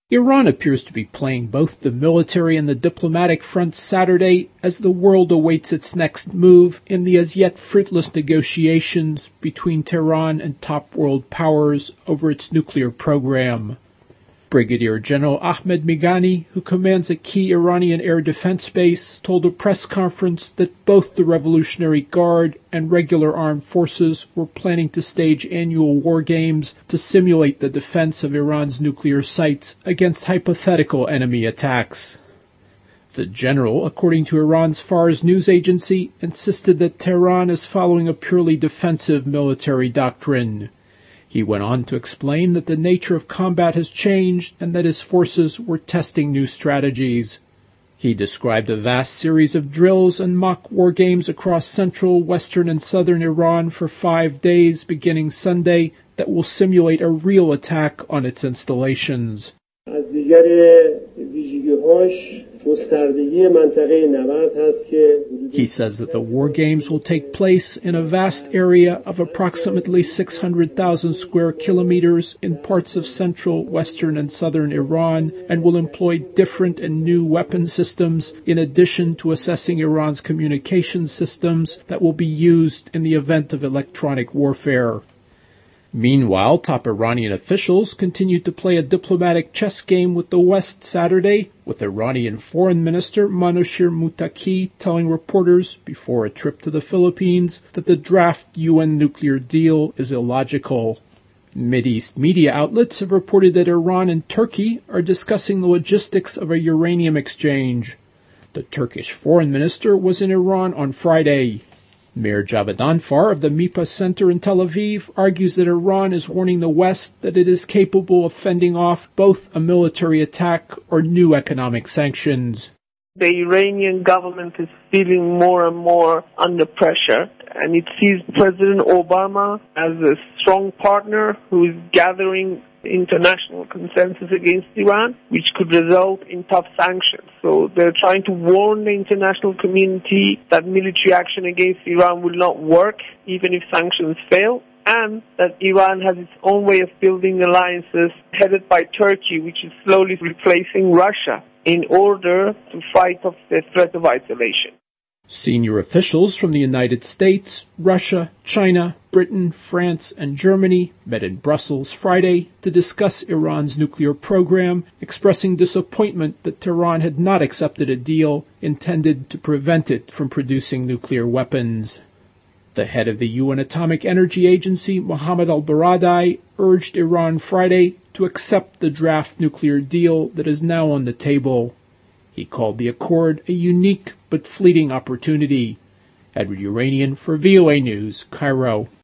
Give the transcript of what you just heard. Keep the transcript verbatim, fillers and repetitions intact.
Iran appears to be playing both the military and the diplomatic fronts Saturday as the world awaits its next move in the as yet fruitless negotiations between Tehran and top world powers over its nuclear program. Brigadier General Ahmed Migani, who commands a key Iranian air defense base, told a press conference that both the Revolutionary Guard and regular armed forces were planning to stage annual war games to simulate the defense of Iran's nuclear sites against hypothetical enemy attacks. The general, according to Iran's Fars news agency, insisted that Tehran is following a purely defensive military doctrine. He went on to explain that the nature of combat has changed and that his forces were testing new strategies. He described a vast series of drills and mock war games across central, western, and southern Iran for five days beginning Sunday that will simulate a real attack on its installations. He says that the war games will take place in a vast area of approximately six hundred thousand square kilometers in parts of central, western, and southern Iran and will employ different and new weapon systems in addition to assessing Iran's communication systems that will be used in the event of electronic warfare. Meanwhile, top Iranian officials continued to play a diplomatic chess game with the West Saturday, with Iranian Foreign Minister Manouchehr Mottaki telling reporters before a trip to the Philippines that the draft U N nuclear deal is illogical. Mideast media outlets have reported that Iran and Turkey are discussing the logistics of a uranium exchange. The Turkish foreign minister was in Iran on Friday. Meir Javedanfar of the MIPA Center in Tel Aviv argues that Iran is warning the West that it is capable of fending off both a military attack or new economic sanctions. The Iranian government is feeling more and more under pressure, and it sees President Obama as a strong partner who is gathering international consensus against Iran, which could result in tough sanctions. So they're trying to warn the international community that military action against Iran will not work, even if sanctions fail, and that Iran has its own way of building alliances headed by Turkey, which is slowly replacing Russia in order to fight off the threat of isolation. Senior officials from the United States, Russia, China, Britain, France, and Germany met in Brussels Friday to discuss Iran's nuclear program, expressing disappointment that Tehran had not accepted a deal intended to prevent it from producing nuclear weapons. The head of the U N Atomic Energy Agency, Mohammad al-Baradei, urged Iran Friday to accept the draft nuclear deal that is now on the table. He called the accord a unique but fleeting opportunity. Edward Uranian for V O A News, Cairo.